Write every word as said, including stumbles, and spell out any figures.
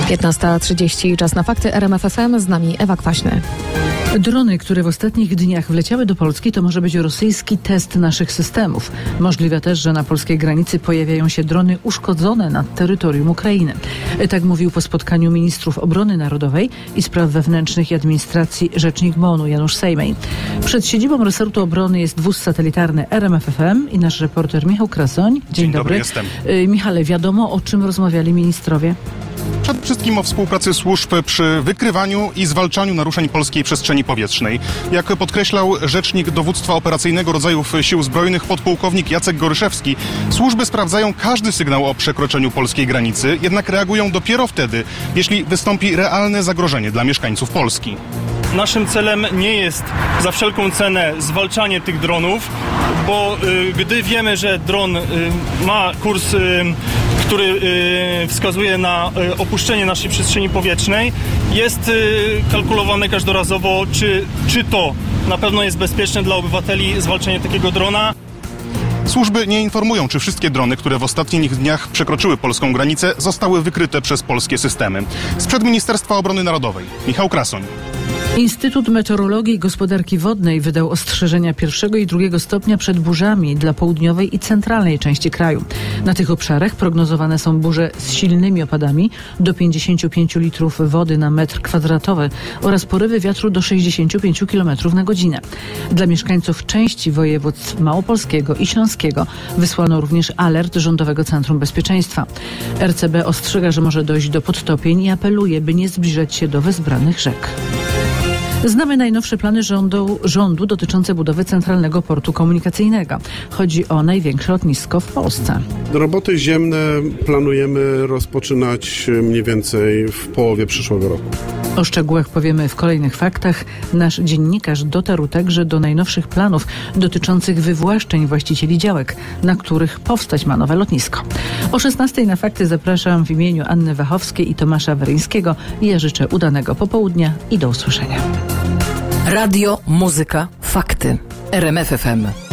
piętnasta trzydzieści, czas na fakty. R M F F M, z nami Ewa Kwaśny. Drony, które w ostatnich dniach wleciały do Polski, to może być rosyjski test naszych systemów. Możliwe też, że na polskiej granicy pojawiają się drony uszkodzone nad terytorium Ukrainy. Tak mówił po spotkaniu ministrów obrony narodowej i spraw wewnętrznych i administracji rzecznik M O N-u Janusz Sejmej. Przed siedzibą resortu obrony jest wóz satelitarny R M F F M i nasz reporter Michał Krasoń. Dzień, Dzień dobry. dobry, jestem. Michale, wiadomo, o czym rozmawiali ministrowie? Przede wszystkim o współpracy służb przy wykrywaniu i zwalczaniu naruszeń polskiej przestrzeni powietrznej. Jak podkreślał rzecznik dowództwa operacyjnego rodzajów sił zbrojnych podpułkownik Jacek Goryszewski, służby sprawdzają każdy sygnał o przekroczeniu polskiej granicy, jednak reagują dopiero wtedy, jeśli wystąpi realne zagrożenie dla mieszkańców Polski. Naszym celem nie jest za wszelką cenę zwalczanie tych dronów, bo y, gdy wiemy, że dron y, ma kurs, y, który y, wskazuje na y, opuszczenie naszej przestrzeni powietrznej, jest y, kalkulowane każdorazowo, czy, czy to na pewno jest bezpieczne dla obywateli zwalczenie takiego drona. Służby nie informują, czy wszystkie drony, które w ostatnich dniach przekroczyły polską granicę, zostały wykryte przez polskie systemy. Sprzed Ministerstwa Obrony Narodowej, Michał Krasoń. Instytut Meteorologii i Gospodarki Wodnej wydał ostrzeżenia pierwszego i drugiego stopnia przed burzami dla południowej i centralnej części kraju. Na tych obszarach prognozowane są burze z silnymi opadami do pięćdziesiąt pięć litrów wody na metr kwadratowy oraz porywy wiatru do sześćdziesiąt pięć kilometrów na godzinę. Dla mieszkańców części województw małopolskiego i śląskiego wysłano również alert Rządowego Centrum Bezpieczeństwa. R C B ostrzega, że może dojść do podtopień i apeluje, by nie zbliżać się do wezbranych rzek. Znamy najnowsze plany rządu, rządu dotyczące budowy Centralnego Portu Komunikacyjnego. Chodzi o największe lotnisko w Polsce. Roboty ziemne planujemy rozpoczynać mniej więcej w połowie przyszłego roku. O szczegółach powiemy w kolejnych faktach. Nasz dziennikarz dotarł także do najnowszych planów dotyczących wywłaszczeń właścicieli działek, na których powstać ma nowe lotnisko. O szesnastej na fakty zapraszam w imieniu Anny Wachowskiej i Tomasza Weryńskiego. Ja życzę udanego popołudnia i do usłyszenia. Radio, muzyka, fakty. R M F F M.